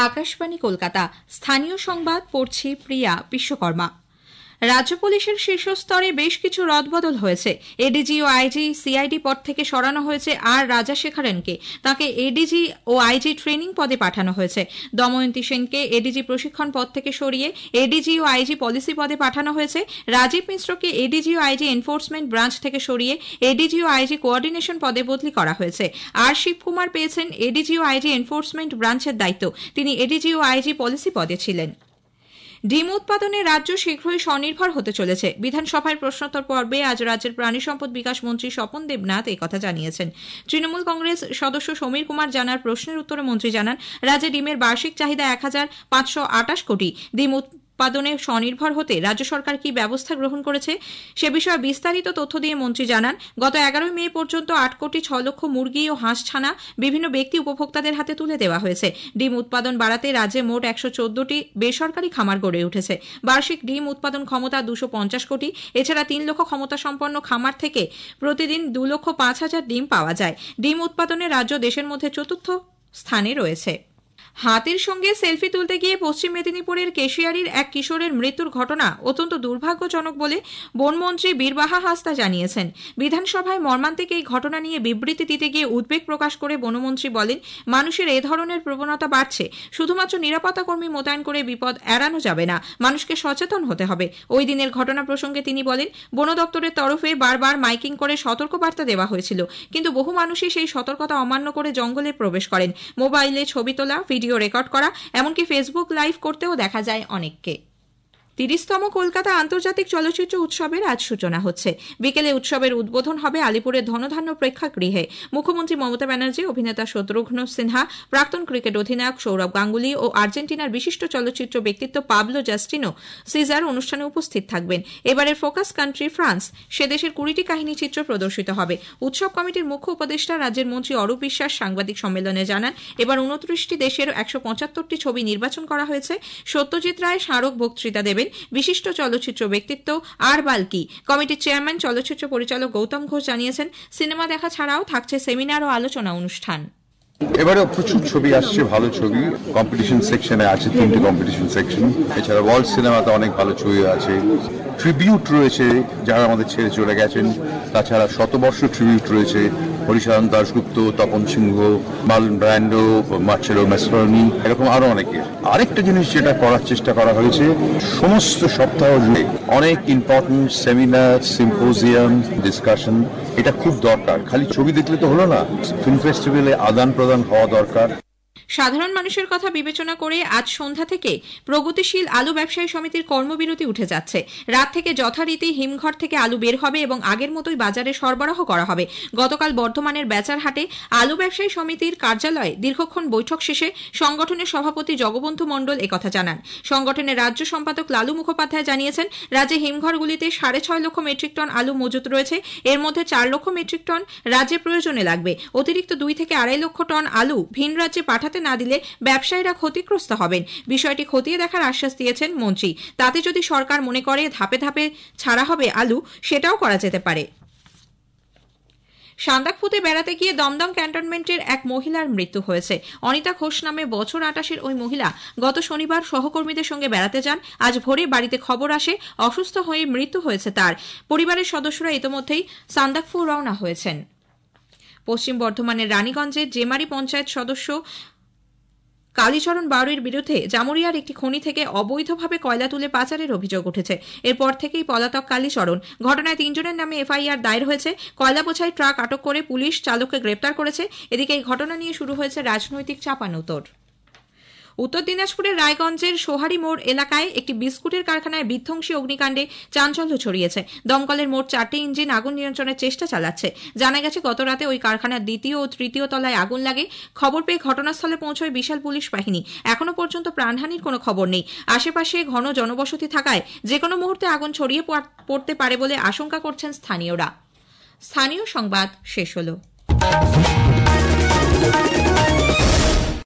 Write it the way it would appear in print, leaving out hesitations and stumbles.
আকাশবাণী কলকাতা। স্থানীয় সংবাদ পড়ছি প্রিয়া বিশ্বকর্মা। রাজ্য পুলিশের শীর্ষস্তরে বেশ কিছু রদবদল হয়েছে। এডিজি ও আইজি সিআইডি পদ থেকে সরানো হয়েছে আর রাজাশেখরনকে তাকে এডিজি ও আইজি ট্রেনিং পদে পাঠানো হয়েছে। দময়ন্তী সেনকে এডিজি প্রশিক্ষণ পদ থেকে সরিয়ে এডিজি ও আইজি পলিসি পদে পাঠানো হয়েছে। রাজীব মিশ্রকে এডিজি ও আইজি এনফোর্সমেন্ট ব্রাঞ্চ থেকে সরিয়ে এডিজি ও আইজি কোঅর্ডিনেশন পদে বদলি করা হয়েছে। আর শিবকুমার পেয়েছেন এডিজি ও আইজি এনফোর্সমেন্ট ব্রাঞ্চের দায়িত্ব। তিনি এডিজি ও আইজি পলিসি পদে ছিলেন। ডিম উৎপাদনে রাজ্য শীঘ্রই স্বনির্ভর হতে চলেছে। বিধানসভায় প্রশ্নোত্তর পর্বে আজ রাজ্যের প্রাণী সম্পদ বিকাশ মন্ত্রী স্বপন দেবনাথ একথা জানিয়েছেন। তৃণমূল কংগ্রেস সদস্য সমীর কুমার জানার প্রশ্নের উত্তরে মন্ত্রী জানান, রাজ্যে ডিমের বার্ষিক চাহিদা ১,৫২৮ কোটি। ডিম উৎপাদনে স্বনির্ভর হতে রাজ্য সরকার কি ব্যবস্থা গ্রহণ করেছে সে বিষয়ে বিস্তারিত তথ্য দিয়ে মন্ত্রী জানান, গত ১১ মে পর্যন্ত ৮,৬,০০,০০০ মুরগি ও হাঁস ছানা বিভিন্ন ব্যক্তি উপভোক্তাদের হাতে তুলে দেওয়া হয়েছে। ডিম উৎপাদন বাড়াতে রাজ্যে মোট ১১৪টি বেসরকারি খামার গড়ে উঠেছে। বার্ষিক ডিম উৎপাদন ক্ষমতা ২৫০ কোটি। এছাড়া ৩ লক্ষ ক্ষমতা সম্পন্ন খামার থেকে প্রতিদিন ২,০৫,০০০ ডিম পাওয়া যায়। ডিম উৎপাদনে রাজ্য দেশের মধ্যে চতুর্থ স্থানে রয়েছে। হাতির সঙ্গে সেলফি তুলতে গিয়ে পশ্চিম মেদিনীপুরের কেশিয়ারির এক কিশোরের মৃত্যুর ঘটনা অত্যন্ত দুর্ভাগ্যজনক বলে বনমন্ত্রী বীরবাহা হাসদা জানিয়েছেন। বিধানসভায় মর্মান্তিক এই ঘটনা নিয়ে বিবৃতি দিতে গিয়ে উদ্বেগ প্রকাশ করে বনমন্ত্রী বলেন, মানুষের এ ধরনের প্রবণতা বাড়ছে। শুধুমাত্র নিরাপত্তা কর্মী মোতায়েন করে বিপদ এড়ানো যাবে না, মানুষকে সচেতন হতে হবে। ওই দিনের ঘটনা প্রসঙ্গে তিনি বলেন, বন দপ্তরের তরফে বারবার মাইকিং করে সতর্কবার্তা দেওয়া হয়েছিল, কিন্তু বহু মানুষই সেই সতর্কতা অমান্য করে জঙ্গলে প্রবেশ করেন। মোবাইলে ছবি তোলা, ভিডিও রেকর্ড করা, এমনকি ফেসবুক লাইভ করতেও দেখা যায় অনেককে। ৩০তম কলকাতা আন্তর্জাতিক চলচ্চিত্র উৎসবের আজ সূচনা হচ্ছে। বিকেলে উৎসবের উদ্বোধন হবে আলিপুরের ধনধান্য প্রেক্ষাগৃহে। মুখ্যমন্ত্রী মমতা ব্যানার্জি, অভিনেতা শত্রুঘ্ন সিনহা, প্রাক্তন ক্রিকেট অধিনায়ক সৌরভ গাঙ্গুলি ও আর্জেন্টিনার বিশিষ্ট চলচ্চিত্র ব্যক্তিত্ব পাবলো জাস্টিনো সিজার অনুষ্ঠানে উপস্থিত থাকবেন। এবারের ফোকাস কান্ট্রি ফ্রান্স। সে দেশের ২০টি কাহিনী চিত্র প্রদর্শিত হবে। উৎসব কমিটির মুখ্য উপদেষ্টা রাজ্যের মন্ত্রী অরূপ বিশ্বাস সাংবাদিক সম্মেলনে জানান, এবার ২৯টি দেশের ১৭৫টি ছবি নির্বাচন করা হয়েছে। সত্যজিৎ রায় স্মারক বক্তৃতা দেবেন। বিশিষ্ট চলচ্চিত্র ব্যক্তিত্ব আর বাল্কি। কমিটির চেয়ারম্যান চলচ্চিত্র পরিচালক গৌতম ঘোষ জানিয়েছেন, সিনেমা দেখা ছাড়াও থাকছে সেমিনার ও আলোচনা অনুষ্ঠান। এবারে প্রচুর ছবি আসছে, ভালো ছবি। কম্পিটিশন সেকশনে আছে 3টি কম্পিটিশন সেকশন। এছাড়া ওয়ার্ল্ড সিনেমাতে অনেক ভালো ছবি আছে। ট্রিবিউট রয়েছে যারা আমাদের ছেড়ে চলে গেছেন। তাছাড়া শতবর্ষ ট্রিবিউট রয়েছে, Harisharan Dasgupta, Tapan Sinha, Marlon Brando, Marcello Mastroianni, এরকম আরো অনেকের। আরেকটা জিনিস যেটা করার চেষ্টা করা হয়েছে, সমস্ত সপ্তাহ জুড়ে অনেক ইম্পর্টেন্ট সেমিনার, সিম্পোজিয়াম, ডিসকাশন, এটা খুব দরকার। খালি ছবি দেখলে তো হলো না, ফিল্ম ফেস্টিভ্যালে আদান প্রদান হওয়া দরকার। সাধারণ মানুষের কথা বিবেচনা করে আজ সন্ধ্যা থেকে প্রগতিশীল আলু ব্যবসায়ী সমিতির কর্মবিরতি উঠে যাচ্ছে। রাত থেকে যথারীতি হিমঘর থেকে আলু বের হবে এবং আগের মতোই বাজারে সরবরাহ করা হবে। গতকাল বর্ধমানের বেচারহাটে আলু ব্যবসায়ী সমিতির কার্যালয়ে দীর্ঘক্ষণ বৈঠক শেষে সংগঠনের সভাপতি জগবন্ধু মণ্ডল একথা জানান। সংগঠনের রাজ্য সম্পাদক লালু মুখোপাধ্যায় জানিয়েছেন, রাজ্যে হিমঘরগুলিতে ৬.৫ লক্ষ মেট্রিক টন আলু মজুত রয়েছে। এর মধ্যে ৪ লক্ষ মেট্রিক টন রাজ্যে প্রয়োজনে লাগবে। অতিরিক্ত ২ থেকে ২.৫ লক্ষ টন আলু ভিন রাজ্যে পাঠাতে না দিলে ব্যবসায়ীরা ক্ষতিগ্রস্ত হবেন। বিষয়টি খতিয়ে দেখার আশ্বাস দিয়েছেন মন্ত্রী। তাতে যদি সরকার মনে করে ধাপে ধাপে ছাড়া হবে আলু, সেটাও করা যেতে পারে। সান্দাকফুতে বেড়াতে গিয়ে দমদম ক্যান্টনমেন্টের এক মহিলার মৃত্যু হয়েছে। অনিতা ঘোষ নামে বছর ২৮-এর ওই মহিলা গত শনিবার সহকর্মীদের সঙ্গে বেড়াতে যান। আজ ভোরে বাড়িতে খবর আসে অসুস্থ হয়ে মৃত্যু হয়েছে তার। পরিবারের সদস্যরা ইতোমধ্যেই সান্দাকফু রওনা হয়েছেন। পশ্চিম বর্ধমানের রানীগঞ্জের জেমারি পঞ্চায়েত সদস্য কালীচরণ বাউরির বিরুদ্ধে জামুরিয়ার একটি খনি থেকে অবৈধভাবে কয়লা তুলে পাচারের অভিযোগ উঠেছে। এরপর থেকেই পলাতক কালীচরণ। ঘটনায় ৩ জনের নামে এফআইআর দায়ের হয়েছে। কয়লা বোঝাই ট্রাক আটক করে পুলিশ চালককে গ্রেপ্তার করেছে। এদিকে এই ঘটনা নিয়ে শুরু হয়েছে রাজনৈতিক চাপানোতর। উত্তর দিনাজপুরের রায়গঞ্জের সোহারি মোড় এলাকায় একটি বিস্কুটের কারখানায় বিধ্বংসী অগ্নিকাণ্ডে চাঞ্চল্য ছড়িয়েছে। দমকলের মোট 4টি ইঞ্জিন আগুন নিয়ন্ত্রণের চেষ্টা চালাচ্ছে। জানা গেছে, গতরাতে ওই কারখানার 2য় ও 3য় তলায় আগুন লাগে। খবর পেয়ে ঘটনাস্থলে পৌঁছয় বিশাল পুলিশ বাহিনী। এখনো পর্যন্ত প্রাণহানির কোনো খবর নেই। আশেপাশে ঘন জনবসতি থাকায় যেকোনো মুহূর্তে আগুন ছড়িয়ে পড়তে পারে বলে আশঙ্কা করছেন স্থানীয়রা। স্থানীয় সংবাদ শেষ হলো।